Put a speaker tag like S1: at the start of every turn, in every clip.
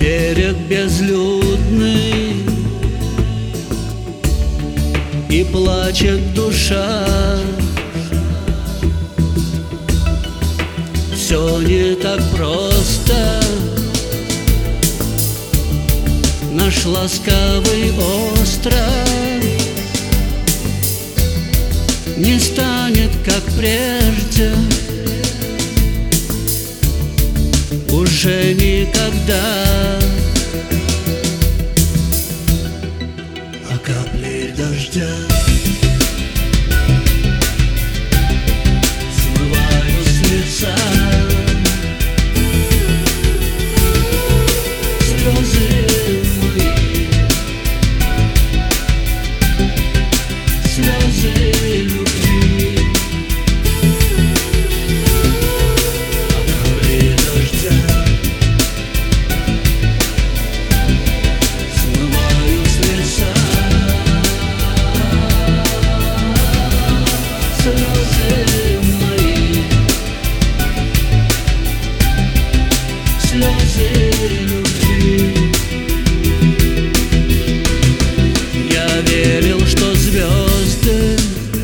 S1: Берег безлюдный, и плачет душа. Все не так просто. Наш ласковый остров не станет, как прежде, уже никогда. А капли дождя смываю с лица слезы мои, слезы любви. А капли дождя смываю с лица слезы мои, слезы любви. Я верил, что звезды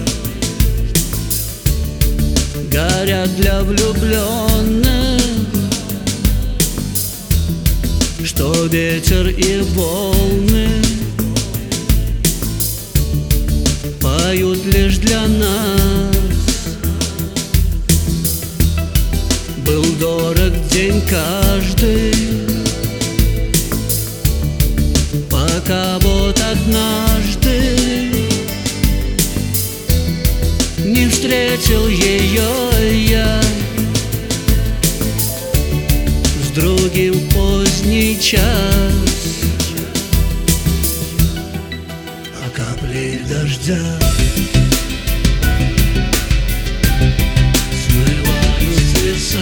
S1: горят для влюбленных, что ветер и волны поют лишь для нас. Был дорог день каждый, пока вот однажды не встретил ее я с другим в поздний час. А капли дождя смываю с лица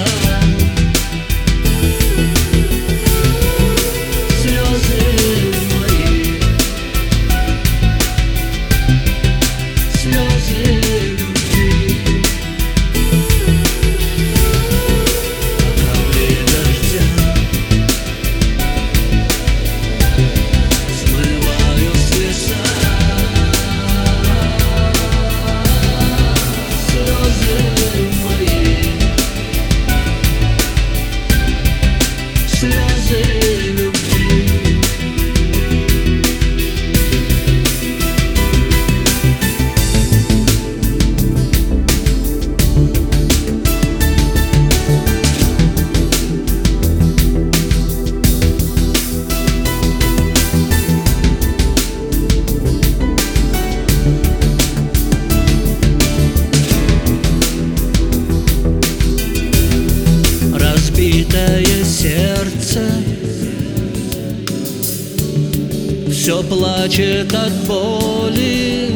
S1: слезы мои, слезы любви. А капли дождя смываю с лица слезы мои, слезы любви. Разбитое сердце все плачет от боли.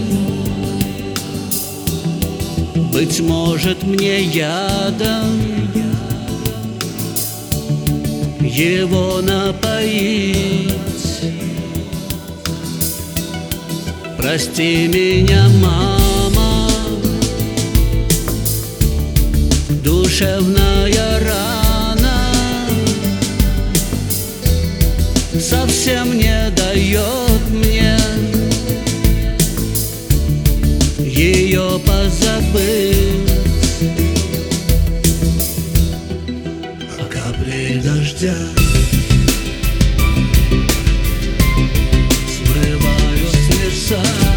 S1: Быть может, мне ядом его напоить. Прости меня, мама, душевная рана совсем не дает мне ее позабыть. А капли дождя смываю с лица